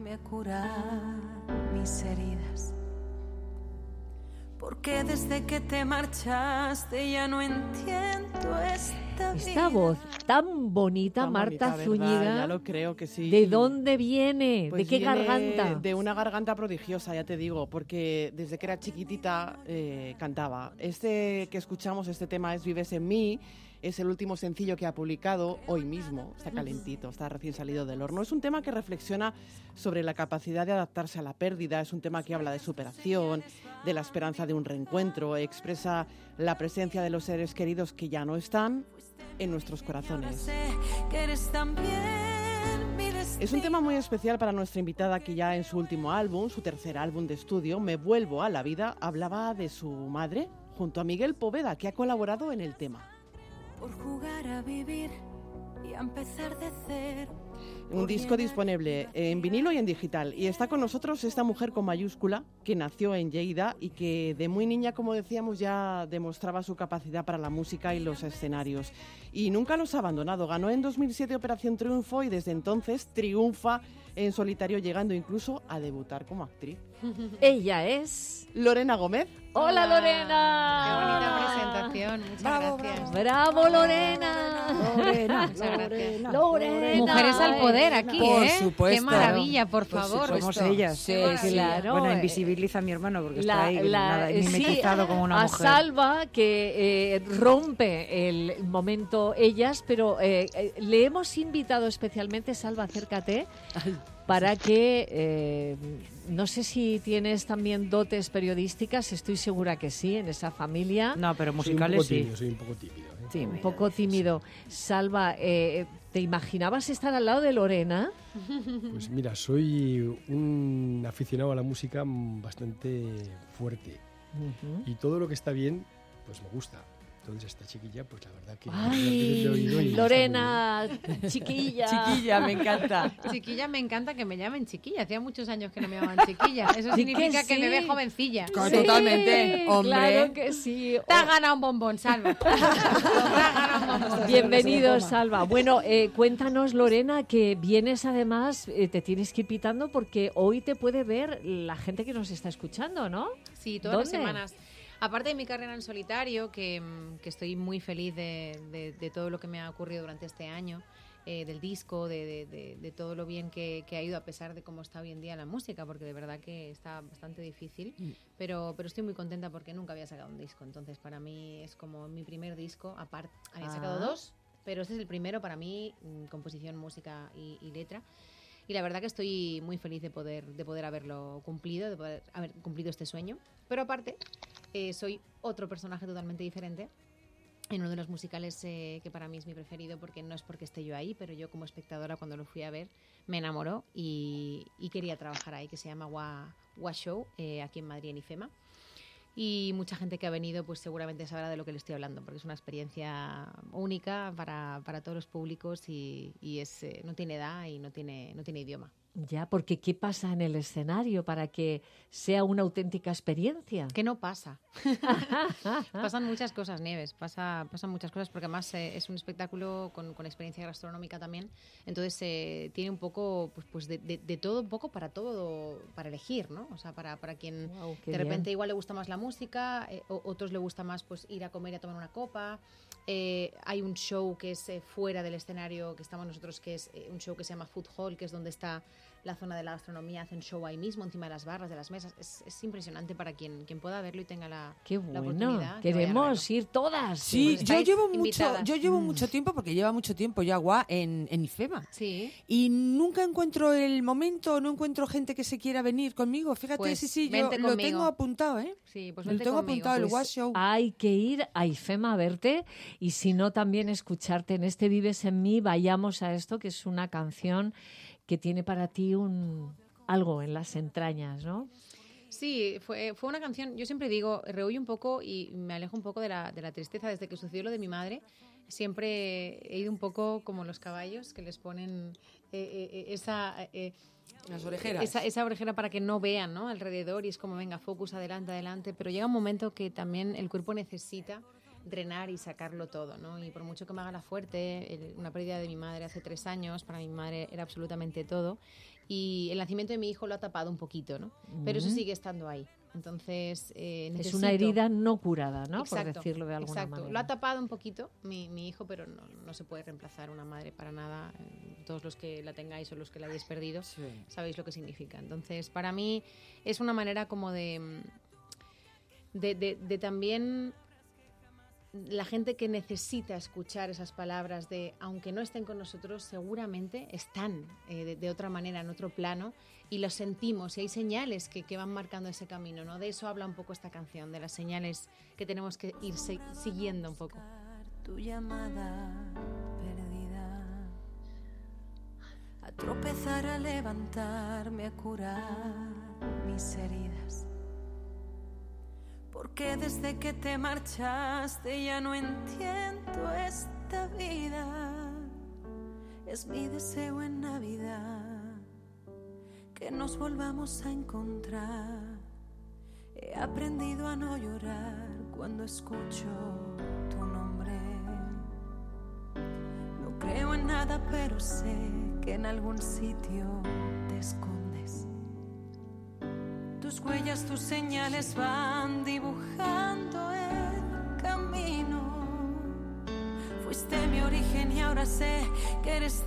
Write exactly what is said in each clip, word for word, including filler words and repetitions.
ayudarme a curar mis heridas. Porque desde que te marchaste ya no entiendo esta vida. Esta voz tan bonita, Tan Marta bonita, Zúñiga. ¿verdad? Ya lo creo que sí. ¿De dónde viene? Pues ¿De qué viene garganta? De una garganta prodigiosa, ya te digo, porque desde que era chiquitita eh, cantaba. Este que escuchamos, este tema es Vives en mí, es el último sencillo que ha publicado hoy mismo, está calentito, está recién salido del horno. Es un tema que reflexiona sobre la capacidad de adaptarse a la pérdida, es un tema que habla de superación, de la esperanza de un reencuentro, expresa la presencia de los seres queridos que ya no están en nuestros corazones. Es un tema muy especial para nuestra invitada que ya en su último álbum, su tercer álbum de estudio, Me vuelvo a la vida, hablaba de su madre junto a Miguel Poveda, que ha colaborado en el tema. Por jugar a vivir y a empezar de cero. Un disco disponible en vinilo y en digital. Y está con nosotros esta mujer con mayúscula que nació en Lleida y que de muy niña, como decíamos, ya demostraba su capacidad para la música y los escenarios. Y nunca los ha abandonado. Ganó en dos mil siete Operación Triunfo y desde entonces triunfa en solitario, llegando incluso a debutar como actriz. Ella es Lorena Gómez. ¡Hola, Hola. Lorena! Qué bonita presentación, muchas Bravo, gracias. ¡Bravo, Lorena! Lorena, Muchas gracias. Lorena, Lorena. Mujeres al poder aquí, Por ¿eh? supuesto. Qué maravilla, por favor. Somos ellas. Sí, sí. Claro. Bueno, eh, invisibiliza a mi hermano porque La- está ahí la- nada, eh, mimetizado sí, como una a mujer. Salva que eh, rompe el momento ellas, pero eh, eh, le hemos invitado especialmente, Salva, acércate, para que, eh, no sé si tienes también dotes periodísticas, estoy segura que sí, en esa familia. No, pero Soy un musicales poco sí. tímido, soy un poco tímido. ¿eh? Sí, Un poco tímido. Salva, eh, ¿te imaginabas estar al lado de Lorena? Pues mira, soy un aficionado a la música bastante fuerte Ujú. y todo lo que está bien, pues me gusta. Entonces esta chiquilla, pues la verdad que... Ay, de oído y está Lorena, chiquilla. Chiquilla, me encanta. Chiquilla, me encanta que me llamen chiquilla. Hacía muchos años que no me llaman chiquilla. Eso Sí significa que que, me sí. ve jovencita. Co- Totalmente, hombre. Claro que sí. Te has ganado un bombón, Salva. Te has ganado un bombón. Bienvenido, Salva. Bueno, eh, cuéntanos, Lorena, que vienes además, eh, te tienes que ir pitando porque hoy te puede ver la gente que nos está escuchando, ¿no? Sí, todas las ¿Dónde? semanas. Aparte de mi carrera en solitario, que, mm, que estoy muy feliz de, de- de todo lo que me ha ocurrido durante este año, eh, del disco, de, de- de- de todo lo bien que, que ha ido a pesar de cómo está hoy en día la música, porque de verdad que está bastante difícil, pero, pero estoy muy contenta porque nunca había sacado un disco, entonces para mí es como mi primer disco, aparte, había sacado Ah. dos, pero este es el primero para mí, mm, composición, música y, y letra. Y la verdad que estoy muy feliz de poder, de poder haberlo cumplido, de poder haber cumplido este sueño. Pero aparte, eh, soy otro personaje totalmente diferente en uno de los musicales eh, que para mí es mi preferido, porque no es porque esté yo ahí, pero yo como espectadora cuando lo fui a ver me enamoró y, y quería trabajar ahí, que se llama Wa, Wa Show, eh, aquí en Madrid, en IFEMA. Y mucha gente que ha venido pues seguramente sabrá de lo que le estoy hablando, porque es una experiencia única para, para todos los públicos y, y es, eh, no tiene edad y no tiene, no tiene idioma. Ya, porque ¿qué pasa en el escenario para que sea una auténtica experiencia? Que no pasa. Pasan muchas cosas, Nieves. Pasa, pasan muchas cosas porque además eh, es un espectáculo con, con experiencia gastronómica también. Entonces eh, tiene un poco pues, pues de, de, de todo, un poco para todo, para elegir, ¿no? O sea, para, para quien Guau, qué de repente bien. igual le gusta más la música, eh, o, otros le gusta más pues ir a comer y a tomar una copa. Eh, hay un show que es eh, fuera del escenario que estamos nosotros, que es eh, un show que se llama Food Hall, que es donde está la zona de la gastronomía, hacen show ahí mismo, encima de las barras, de las mesas. Es, es impresionante para quien, quien pueda verlo y tenga la, Qué la bueno, oportunidad. que vaya a queremos verlo. ir todas. Sí, Pues yo estáis llevo mucho, invitadas. yo llevo mucho tiempo, porque lleva mucho tiempo ya Gua en, en IFEMA. Sí. Y nunca encuentro el momento, no encuentro gente que se quiera venir conmigo. Fíjate, Pues sí, sí, yo vente lo conmigo. tengo apuntado, ¿eh? Sí, pues lo vente tengo conmigo. apuntado, el Pues Gua Show. Hay que ir a IFEMA a verte y si no también escucharte en este Vives en mí, vayamos a esto, que es una canción que tiene para ti un algo en las entrañas, ¿no? Sí, fue, fue una canción, yo siempre digo, rehuyo un poco y me alejo un poco de la, de la tristeza. Desde que sucedió lo de mi madre, siempre he ido un poco como los caballos, que les ponen eh, eh, esa... eh, Las orejeras. Esa, esa orejera para que no vean, ¿no?, alrededor, y es como, venga, focus, adelante, adelante. Pero llega un momento que también el cuerpo necesita drenar y sacarlo todo, ¿no? Y por mucho que me haga la fuerte, el- una pérdida de mi madre hace tres años, para mi madre era absolutamente todo. y el nacimiento de mi hijo lo ha tapado un poquito, ¿no? Pero eso sigue estando ahí. Entonces, eh, necesito... Es una herida no curada, ¿no? Exacto, por decirlo de alguna exacto. manera. Lo ha tapado un poquito mi, mi hijo, pero no, no se puede reemplazar una madre para nada. Todos los que la tengáis o los que la hayáis perdido, sí, sabéis lo que significa. Entonces, para mí es una manera como de, de, de, de también... La gente que necesita escuchar esas palabras de, aunque no estén con nosotros, seguramente están eh, de, de otra manera, en otro plano, y lo sentimos, y hay señales que, que van marcando ese camino, ¿no? De eso habla un poco esta canción, de las señales que tenemos que ir se- siguiendo un poco. Tu llamada perdida, a tropezar, a levantarme, a curar mis heridas. Porque desde que te marchaste ya no entiendo esta vida. Es mi deseo en Navidad que nos volvamos a encontrar. He aprendido a no llorar cuando escucho tu nombre. No creo en nada, pero sé que en algún sitio te escondes. Tus huellas, tus señales van dibujando el camino. Fuiste mi origen y ahora sé que eres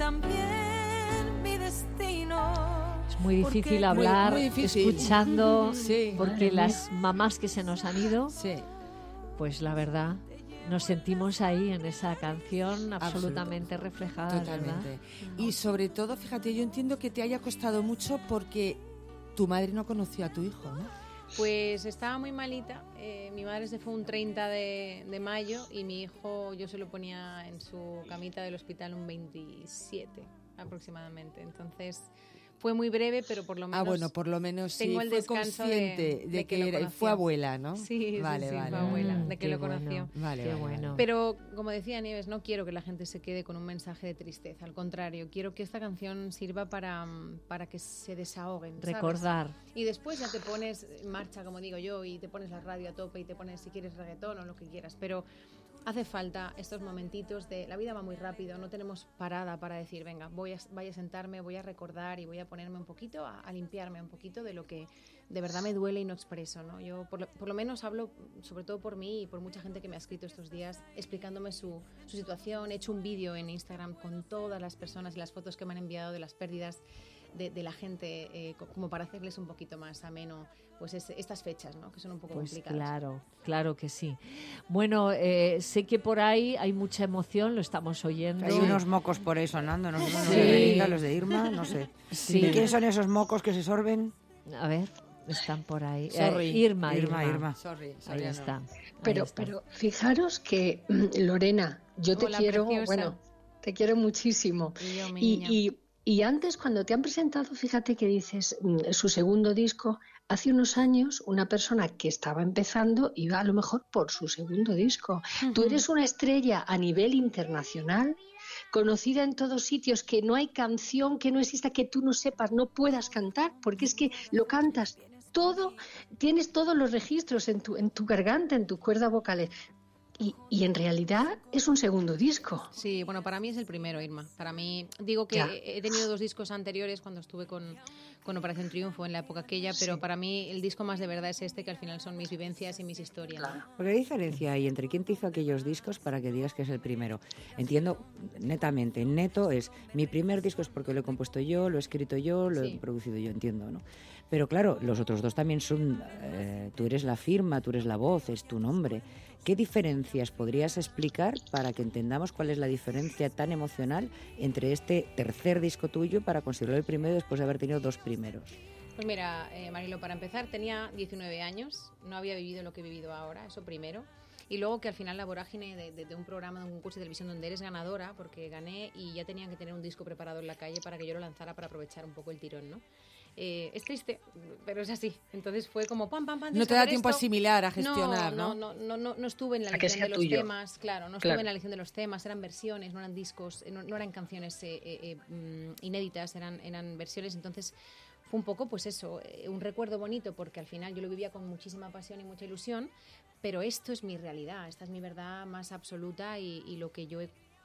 también mi destino. Es muy difícil hablar muy, muy difícil. escuchando, Sí. porque las mamás que se nos han ido, Sí. pues la verdad, nos sentimos ahí en esa canción absolutamente reflejada. Totalmente. ¿verdad? Y sobre todo, fíjate, yo entiendo que te haya costado mucho porque tu madre no conoció a tu hijo, ¿no? Pues estaba muy malita. Eh, mi madre se fue un treinta de, de mayo y mi hijo yo se lo ponía en su camita del hospital un veintisiete aproximadamente. Entonces fue muy breve, pero por lo menos... Ah, bueno, por lo menos sí tengo el fue descanso consciente de- de, de que que lo era- conoció. fue abuela, ¿no? Sí, sí, vale, sí, vale, fue vale. abuela, Mm, de que qué lo conoció. bueno. Vale, Qué vale, bueno. vale. Pero, como decía Nieves, no quiero que la gente se quede con un mensaje de tristeza. Al contrario, quiero que esta canción sirva para, mm, para que se desahoguen, ¿sabes? Recordar. Y después ya te pones en marcha, como digo yo, y te pones la radio a tope y te pones, si quieres, reggaetón o lo que quieras. Pero hace falta estos momentitos de... La vida va muy rápido, no tenemos parada para decir, venga, voy a, voy a sentarme, voy a recordar y voy a ponerme un poquito, a, a limpiarme un poquito de lo que de verdad me duele y no expreso, ¿no? Yo por lo, por lo menos hablo, sobre todo por mí y por mucha gente que me ha escrito estos días, explicándome su, su situación. He hecho un vídeo en Instagram con todas las personas y las fotos que me han enviado de las pérdidas de, de la gente, eh, co- como para hacerles un poquito más ameno pues es, estas fechas, ¿no? Que son un poco Pues complicadas. claro, claro que sí. Bueno, eh, sé que por ahí hay mucha emoción, lo estamos oyendo. Hay unos mocos por ahí sonando, no sé, los Sí. de Belinda, los de Irma, no sé. Sí. ¿De quién son esos mocos que se sorben? A ver, están por ahí. Sorry. Eh, Irma, Irma, Irma. Irma. Sorry, Ahí Soriano. está. ahí Pero, está. pero fijaros que, mm, Lorena, yo te Hola, quiero, preciosa. bueno, te quiero muchísimo. Y yo, mi Y, niña. y, y antes, cuando te han presentado, fíjate que dices mm, su segundo disco, hace unos años una persona que estaba empezando iba a lo mejor por su segundo disco. Tú eres una estrella a nivel internacional, conocida en todos sitios, que no hay canción que no exista que tú no sepas, no puedas cantar, porque es que lo cantas todo, tienes todos los registros en tu, en tu garganta, en tus cuerdas vocales. Y, y en realidad es un segundo disco. Sí, bueno, para mí es el primero, Irma. Para mí, digo que Ya. he he tenido dos discos anteriores cuando estuve con, con Operación Triunfo en la época aquella, pero Sí. para mí el disco más de verdad es este, que al final son mis vivencias y mis historias. ¿no? Porque ¿qué diferencia hay entre quién te hizo aquellos discos para que digas que es el primero? Entiendo netamente, neto es mi primer disco es porque lo he compuesto yo, lo he escrito yo, lo Sí. he producido yo, entiendo, ¿no? Pero claro, los otros dos también son, eh, tú eres la firma, tú eres la voz, es tu nombre. ¿Qué diferencias podrías explicar para que entendamos cuál es la diferencia tan emocional entre este tercer disco tuyo para considerarlo el primero después de haber tenido dos primeros? Pues mira, eh, Marilo, para empezar tenía diecinueve años, no había vivido lo que he vivido ahora, eso primero. Y luego que al final la vorágine de, de, de un programa, de un concurso de televisión donde eres ganadora, porque gané y ya tenían que tener un disco preparado en la calle para que yo lo lanzara para aprovechar un poco el tirón, ¿no? Eh, es triste, pero es así. Entonces fue como pam, pam, pam. No tienes te que da hacer tiempo a esto. asimilar, a gestionar, no, ¿no? No, no, no, no estuve en la A que elección sea de los tuyo. temas, claro, no Claro. estuve en la elección de los temas, eran versiones, no eran discos, eh, no, no eran canciones eh, eh, eh, mm, inéditas, eran, eran versiones, entonces fue un poco, pues eso, eh, un recuerdo bonito, porque al final yo lo vivía con muchísima pasión y mucha ilusión, pero esto es mi realidad, esta es mi verdad más absoluta y, y lo que yo he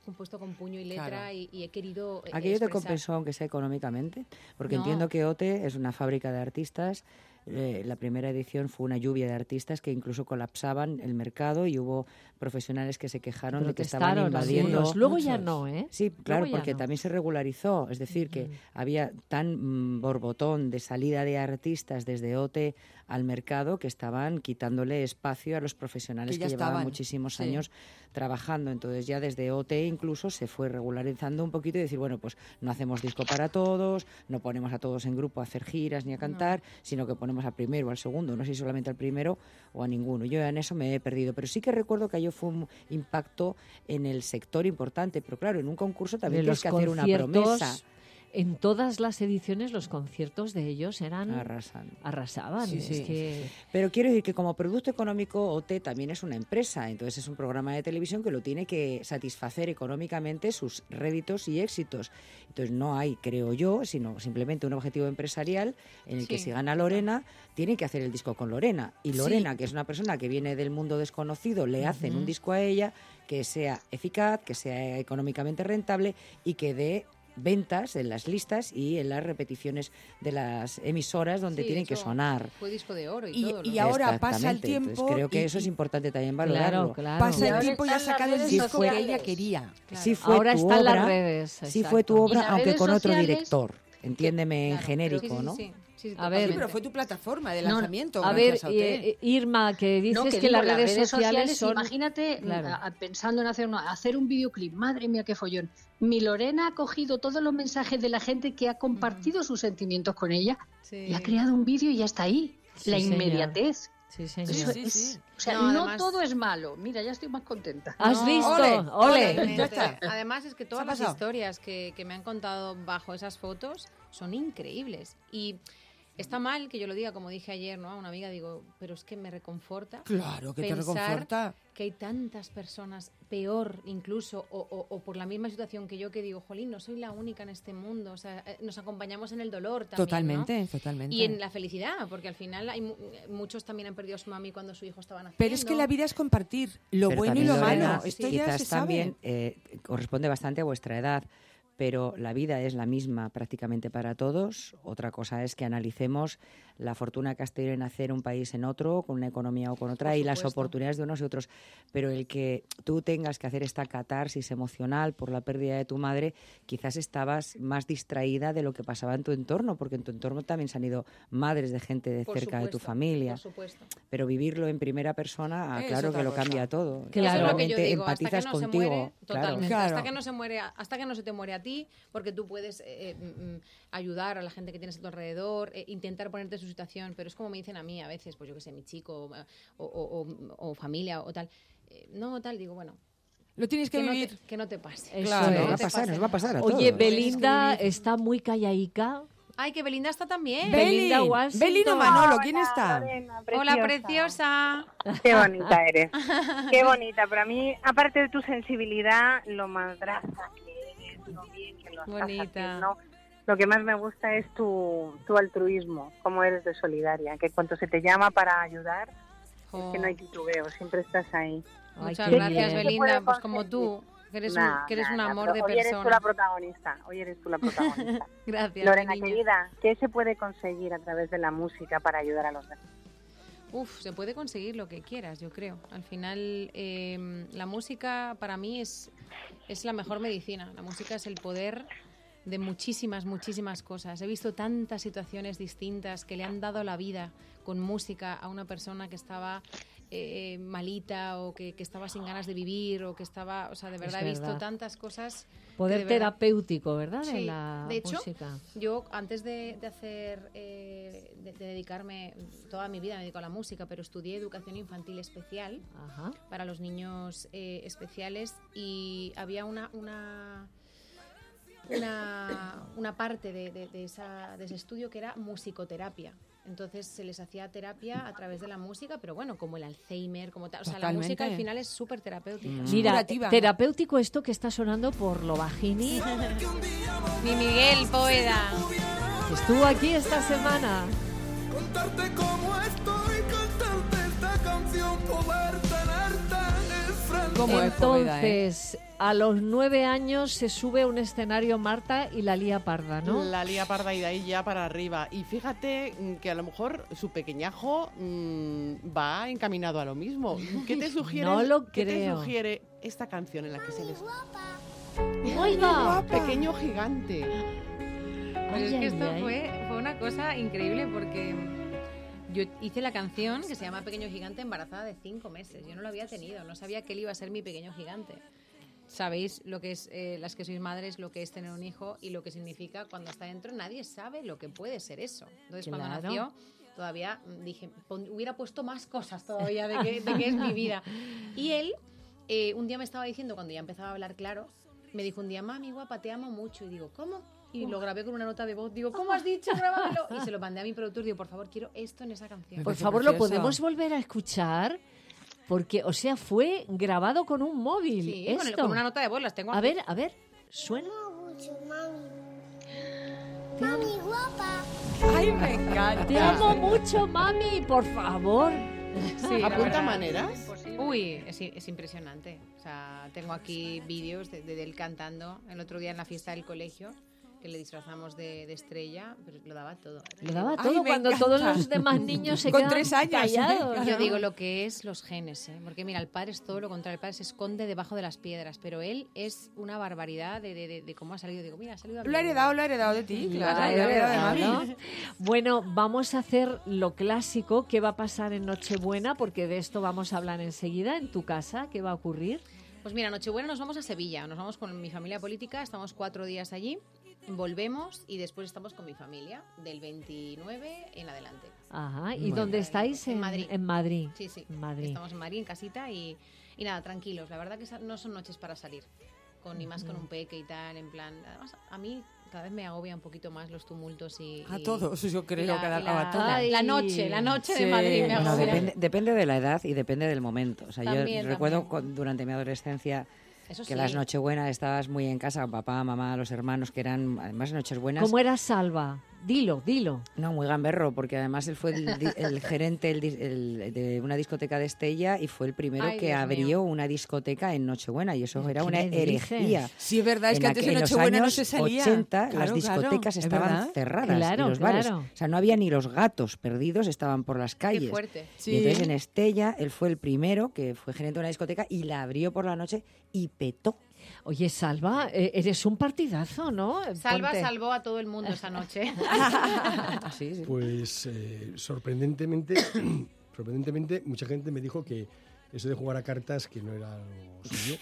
compuesto con puño y letra Claro. y, y he querido eh, ¿Aquello te expresar. compensó, aunque sea económicamente? Porque No. entiendo que O T E es una fábrica de artistas. Eh, la primera edición fue una lluvia de artistas que incluso colapsaban el mercado y hubo profesionales que se quejaron de que estaban Protestaron invadiendo. algunos. Luego ya Muchos. no, ¿eh? Sí, claro, Luego ya porque no. también se regularizó, es decir, que había tan mm, borbotón de salida de artistas desde O T E al mercado que estaban quitándole espacio a los profesionales Que que, ya llevaban estaban, muchísimos sí. años trabajando. Entonces ya desde O T E incluso se fue regularizando un poquito y decir, bueno, pues no hacemos disco para todos, no ponemos a todos en grupo a hacer giras ni a cantar, sino que ponemos al primero o al segundo, no sé si solamente al primero o a ninguno. Yo en eso me he perdido, pero sí que recuerdo que ello fue un impacto en el sector importante, pero claro, en un concurso también De tienes los que hacer una conciertos, promesa. En todas las ediciones los conciertos de ellos eran Arrasan. arrasaban. Sí, Es sí. que Pero quiero decir que como producto económico O T E también es una empresa, entonces es un programa de televisión que lo tiene que satisfacer económicamente sus réditos y éxitos. Entonces no hay, creo yo, sino simplemente un objetivo empresarial en el que Sí. si gana Lorena, tiene que hacer el disco con Lorena. Y Lorena, que es una persona que viene del mundo desconocido, le hacen un disco a ella que sea eficaz, que sea económicamente rentable y que dé ventas en las listas y en las repeticiones de las emisoras donde Sí, tienen que eso sonar. Fue disco de oro y, Y- todo. y ¿no? ahora pasa el Exactamente. tiempo Entonces, creo que y- eso es y- importante también claro, valorarlo. claro. Pasa Y el ahora tiempo y ha están las sacado el redes disco que sociales. ella quería. Sí fue ahora tu están obra, las redes. sí fue tu exacto. obra, Y las aunque redes con otro sociales- director. Entiéndeme en Claro, genérico, sí, sí, ¿no? sí, sí, sí, A ver, Sí, totalmente. pero fue tu plataforma de No, lanzamiento. A ver, gracias a O T E. eh, Irma, que dices No, que, digo, las redes, sociales, son... imagínate Claro. a- a- pensando en hacer, una- hacer un videoclip, madre mía qué follón. Mi Lorena ha cogido todos los mensajes de la gente que ha compartido sus sentimientos con ella Sí. y ha creado un vídeo y ya está ahí. Sí, la señor. inmediatez. Sí, señor. Eso sí, es- sí. O sea, No, no, además- todo es malo. Mira, ya estoy más contenta. ¿Has No, visto? ole, ¡Ole! ole. Totalmente. Ya está. Además es que ¿Se todas ha las pasado? historias que, que me han contado bajo esas fotos son increíbles. Y está mal que yo lo diga, como dije ayer, ¿no? A una amiga, digo, pero es que me reconforta Claro, que te pensar reconforta. que hay tantas personas peor incluso o, o- o por la misma situación que yo, que digo, jolín, no soy la única en este mundo. O sea, eh, nos acompañamos en el dolor también, ¿no? Totalmente, totalmente. Y en la felicidad, porque al final hay mu- muchos también han perdido a su mami cuando su hijo estaba naciendo. Pero es que la vida es compartir lo Pero bueno y también, lo Lorena, malo. Esto ya quizás se sabe. también eh, corresponde bastante a vuestra edad, pero la vida es la misma prácticamente para todos. Otra cosa es que analicemos la fortuna que has tenido en nacer un país en otro, con una economía o con otra, Por y las supuesto. oportunidades de unos y otros. Pero el que tú tengas que hacer esta catarsis emocional por la pérdida de tu madre, quizás estabas más distraída de lo que pasaba en tu entorno, porque en tu entorno también se han ido madres de gente de Por cerca de tu supuesto, familia. Por supuesto. Pero vivirlo en primera persona, ah, Es claro otra que lo cosa. cambia todo. Claro. Eso es lo que yo Realmente digo, hasta que empatizas no contigo. se muere, claro. totalmente, Claro. hasta que no se muere, hasta que no se te muere a ti, porque tú puedes eh, mm, mm, ayudar a la gente que tienes a tu alrededor, eh, intentar ponerte en su situación, pero es como me dicen a mí a veces, pues yo que sé, mi chico o, o- o- o familia o tal, eh, no tal, digo, bueno, Lo tienes que que no, vivir. te, que no te pase. Eso Claro. es. Nos va a te pasar, pase nos va a pasar a Oye, todos. Tienes que Belinda vivir. está muy callaica. Ay, que Belinda está también. Be- Belin, Belinda Washington. Belin o Manolo, ¿quién Hola, está? Lorena, Hola, preciosa. Qué bonita eres. Qué bonita. Para mí, aparte de tu sensibilidad, lo madraza que eres, lo bien que lo estás Bonita. haciendo, lo que más me gusta es tu, tu altruismo, cómo eres de solidaria, que cuando se te llama para ayudar, Jo, es que no hay titubeo, siempre estás ahí. Ay, Muchas qué gracias, bien. Belinda, puede pues como tú, conseguir. que eres, Nah, un, que eres nah, un nah, amor pero de hoy eres tú la persona. protagonista, hoy eres tú la protagonista. Gracias, Lorena, mi niña. querida, ¿qué se puede conseguir a través de la música para ayudar a los demás? Uf, se puede conseguir lo que quieras, yo creo. Al final, eh, la música para mí es, es la mejor medicina. La música es el poder de muchísimas, muchísimas cosas. He visto tantas situaciones distintas que le han dado la vida con música a una persona que estaba eh, malita o que, que estaba sin ganas de vivir o que estaba, o sea, de verdad he visto verdad. tantas cosas. Poder que de verdad- terapéutico, ¿verdad? Sí, En la de hecho, música. Yo antes de, de hacer, eh, de, de dedicarme, toda mi vida me dedico a la música, pero estudié educación infantil especial Ajá. para los niños eh, especiales y había una una una, una parte de, de- de esa, de ese estudio que era musicoterapia. Entonces se les hacía terapia a través de la música, pero bueno, como el Alzheimer, como tal. O sea, la Totalmente. música al final es súper terapéutica. Mira, curativa. terapéutico esto que está sonando por lo bajini, Mi Miguel Poeda. que estuvo aquí esta semana. Contarte cómo estoy, cantarte esta canción, poder tenerte es ¿Cómo es Poveda, eh? Entonces, a los nueve años se sube a un escenario Marta y la lía parda, ¿no? La lía parda y de ahí ya para arriba. Y fíjate mm, que a lo mejor su pequeñajo mmm, va encaminado a lo mismo. ¿Qué te sugiere, No lo ¿qué te creo. sugiere esta canción en la que se les... ¡Oiga! Pequeño gigante. Pues es Ay, que ay, esto ay. fue, fue una cosa increíble porque yo hice la canción que se llama Pequeño Gigante embarazada de cinco meses. Yo no lo había tenido, no sabía que él iba a ser mi pequeño gigante. Sabéis lo que es, eh, las que sois madres, lo que es tener un hijo y lo que significa cuando está dentro. Nadie sabe lo que puede ser eso. Entonces, cuando Claro. nació, todavía dije, pon- hubiera puesto más cosas todavía de que, de que es mi vida. Y él, eh, un día me estaba diciendo, cuando ya empezaba a hablar claro, me dijo un día, mami, guapa, te amo mucho. Y digo, ¿cómo? Y lo grabé con una nota de voz. Digo, ¿cómo has dicho? Grábamelo. Y se lo mandé a mi productor. Digo, por favor, quiero esto en esa canción. Por parece favor, ¿lo precioso. podemos volver a escuchar? Porque, o sea, fue grabado con un móvil. Sí, esto. con, el- con una nota de voz. Las tengo A aquí. ver, a ver, suena. ¡Ay, me encanta! Te amo mucho, mami, por favor. Sí, la ¿Apunta verdad. maneras? Uy, es, es impresionante. O sea, tengo aquí vídeos de, de él cantando. El otro día en la fiesta del colegio, que le disfrazamos de, de estrella, pero lo daba todo. Lo daba Ay, todo me cuando encanta. todos los demás niños se Con quedan tres años, ¿eh? callados. Yo digo lo que es los genes, ¿eh? Porque mira, el padre es todo lo contrario. El padre se esconde debajo de las piedras, pero él es una barbaridad de, de, de, de cómo ha salido. Digo, mira, ha salido Lo ha heredado, lo ha heredado de ti, claro. Claro, lo ha heredado de claro. mami. Bueno, vamos a hacer lo clásico. ¿Qué va a pasar en Nochebuena? Porque de esto vamos a hablar enseguida. En tu casa, ¿qué va a ocurrir? Pues mira, Nochebuena nos vamos a Sevilla. Nos vamos con mi familia política. Estamos cuatro días allí. Volvemos y después estamos con mi familia del veintinueve en adelante. Ajá. ¿Y Muy dónde bien. estáis? En Madrid. En Madrid. Sí, sí. En Madrid. Estamos en Madrid, en casita y, y nada, tranquilos. La verdad que esa- no son noches para salir. Con, ni más con un peque y tal, en plan... Además, a mí cada vez me agobia un poquito más los tumultos y... A y- todos, yo y creo la, que a, y la- a todos. Ay. la noche, la noche Sí. de Madrid me Bueno, Bueno, agobia. depende, depende de la edad y depende del momento. O sea, También, yo recuerdo también. cu- durante mi adolescencia Eso que sí. las Nochebuenas estabas muy en casa con papá, mamá, los hermanos, que eran además noches buenas. ¿Cómo era Salva? Dilo, dilo. No, muy gamberro, porque además él fue el, di- el gerente el dis- el- de una discoteca de Estella y fue el primero Ay, que Dios abrió mío. una discoteca en Nochebuena y eso era ¿Qué una me herejía. dices? Sí, es verdad, es que antes aqu- en los Nochebuena no años se salía. ochenta Claro, las discotecas claro, es estaban verdad. cerradas Claro, y los bares. claro. O sea, no había ni los gatos perdidos, estaban por las Qué calles. fuerte. Sí. Y entonces en Estella él fue el primero que fue gerente de una discoteca y la abrió por la noche y petó. Oye, Salva, eh, eres un partidazo, ¿no? Salva Ponte. salvó a todo el mundo esa noche. Sí, sí. Pues eh, sorprendentemente, sorprendentemente, mucha gente me dijo que eso de jugar a cartas que no era lo suyo.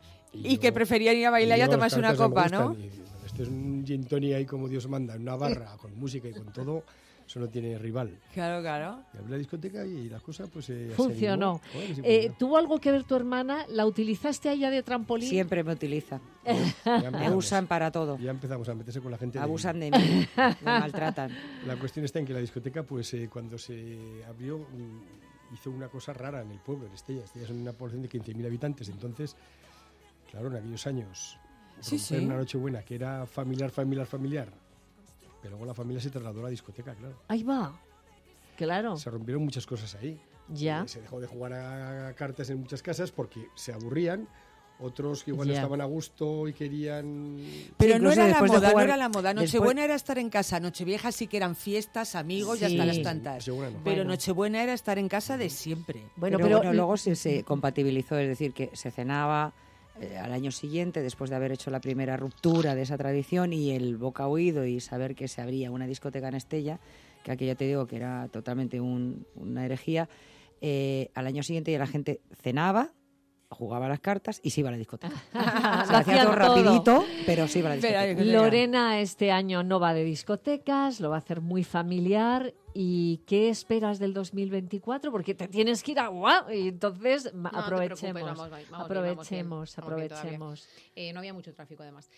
Y yo- que preferían ir a bailar y a yo las tomarse una cartas me copa, ¿no? gustan, y esto es un gin tonic ahí como Dios manda, en una barra, con música y con todo, eso no tiene rival. Claro, claro. Y abrí la discoteca y la cosa pues eh, se Funcionó. animó. Joder, que sí Eh, funcionó. ¿Tuvo algo que ver tu hermana? ¿La utilizaste a ella de trampolín? Siempre me utiliza. Ya Me empezamos. usan para todo. Ya empezamos a meterse con la gente. de- Abusan de mí, me maltratan. La cuestión está en que la discoteca, pues eh, cuando se abrió, mm, hizo una cosa rara en el pueblo, en Estella. Estella es una población de quince mil habitantes. Entonces, claro, en aquellos años, Sí, romper sí. una Nochebuena que era familiar, familiar, familiar, pero luego la familia se trasladó a la discoteca, claro. Ahí va. Claro. Se rompieron muchas cosas ahí. Ya. Eh, Se dejó de jugar a cartas en muchas casas porque se aburrían. Otros que igual Ya. estaban a gusto y querían... Pero Sí, no incluso era la después de moda, no jugar- era la moda. después- Nochebuena era estar en casa. Nochevieja sí que eran fiestas, amigos y hasta Sí. las tantas. Nochebuena no. Pero Bueno. Nochebuena era estar en casa de siempre. Bueno, pero, pero, bueno, luego se, se compatibilizó, es decir, que se cenaba eh, al año siguiente, después de haber hecho la primera ruptura de esa tradición y el boca oído y saber que se abría una discoteca en Estella, que aquí ya te digo que era totalmente un- una herejía, eh, al año siguiente ya la gente cenaba, jugaba a las cartas y se iba a la discoteca. Lo Se hacía hacían todo todo. rapidito, pero se iba a la Pero- discoteca. Lorena este año no va de discotecas, lo va a hacer muy familiar. ¿Y qué esperas del dos mil veinticuatro? Porque te tienes que ir a guau. Y entonces ma- No te aprovechemos. preocupes, vamos, vamos bien, vamos bien, aprovechemos, vamos bien todavía. aprovechemos. Eh, no había mucho tráfico, además.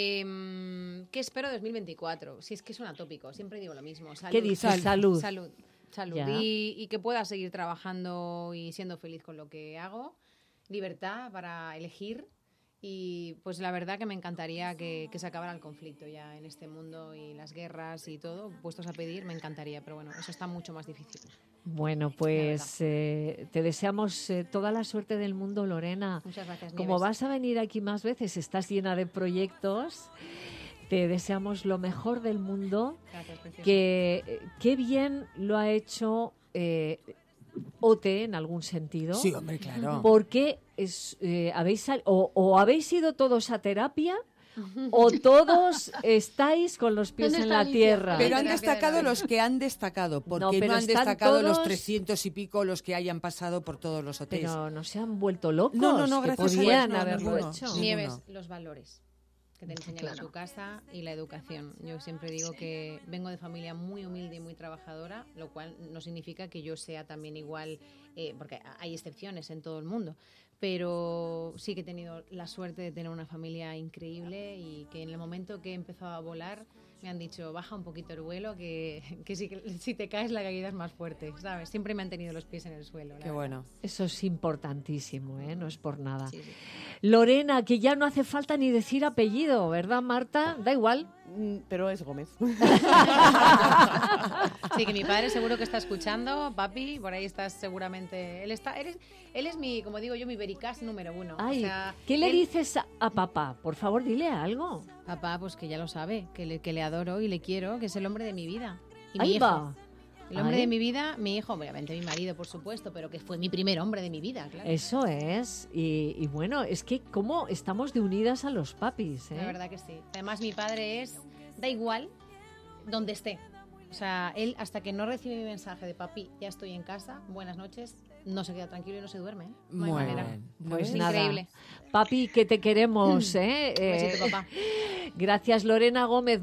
Eh, ¿Qué espero de dos mil veinticuatro? Si es que es un atópico, siempre digo lo mismo. Salud, ¿Qué dices? Salud. Salud. Salud. Ya. Y, y que pueda seguir trabajando y siendo feliz con lo que hago. Libertad para elegir. Y pues la verdad que me encantaría que, que se acabara el conflicto ya en este mundo y las guerras y todo, puestos a pedir, me encantaría, pero bueno, eso está mucho más difícil. Bueno, pues eh, te deseamos eh, toda la suerte del mundo, Lorena. Muchas gracias, Como Nieves. vas a venir aquí más veces, estás llena de proyectos. Te deseamos lo mejor del mundo. Gracias, preciosa. Que eh, qué bien lo ha hecho eh, O T en algún sentido. Sí, hombre, claro. Porque es, eh, habéis sal- o, o habéis ido todos a terapia o todos estáis con los pies ¿Dónde en está la Alicia? tierra. Pero han Terapia de destacado la- los que han destacado, porque No, no, pero han están destacado los todos- trescientos y pico los que hayan pasado por todos los hoteles. Pero no se han vuelto locos. No, no, no, que gracias a podían Dios, no, haberlo ninguno. hecho. Sí. Nieves, Ninguno. los valores que te enseñan Claro. en tu casa y la educación. Yo siempre digo que vengo de familia muy humilde y muy trabajadora, lo cual no significa que yo sea también igual, eh, porque hay excepciones en todo el mundo, pero sí que he tenido la suerte de tener una familia increíble y que en el momento que he empezado a volar me han dicho, baja un poquito el vuelo, que, que, si, que si te caes la caída es más fuerte, ¿sabes? Siempre me han tenido los pies en el suelo. la Qué verdad. bueno. Eso es importantísimo, ¿eh? No es por nada. Sí, sí. Lorena, que ya no hace falta ni decir apellido, ¿verdad, Marta? Da igual. Mm, Pero es Gómez. Sí, que mi padre seguro que está escuchando, papi, por ahí estás seguramente. Él está, él es, él es mi, como digo yo, mi vericas número uno. Ay, O sea, ¿qué le él- dices a, a papá? Por favor, dile algo. Papá, pues que ya lo sabe, que le, que le adoro y le quiero, que es el hombre de mi vida. Y mi Ahí hijo. va. El hombre Ay. de mi vida, mi hijo, obviamente mi marido, por supuesto, pero que fue mi primer hombre de mi vida, claro. Eso es. Y, y bueno, es que cómo estamos de unidas a los papis, ¿eh? La verdad que sí. Además, mi padre es, da igual donde esté. O sea, él hasta que no recibe mi mensaje de papi, ya estoy en casa, buenas noches, no se queda tranquilo y no se duerme. ¿eh? No hay Muy manera. bien. Pues Es nada. increíble. Papi, que te queremos, ¿eh? Un besito, Eh, papá. Gracias, Lorena Gómez.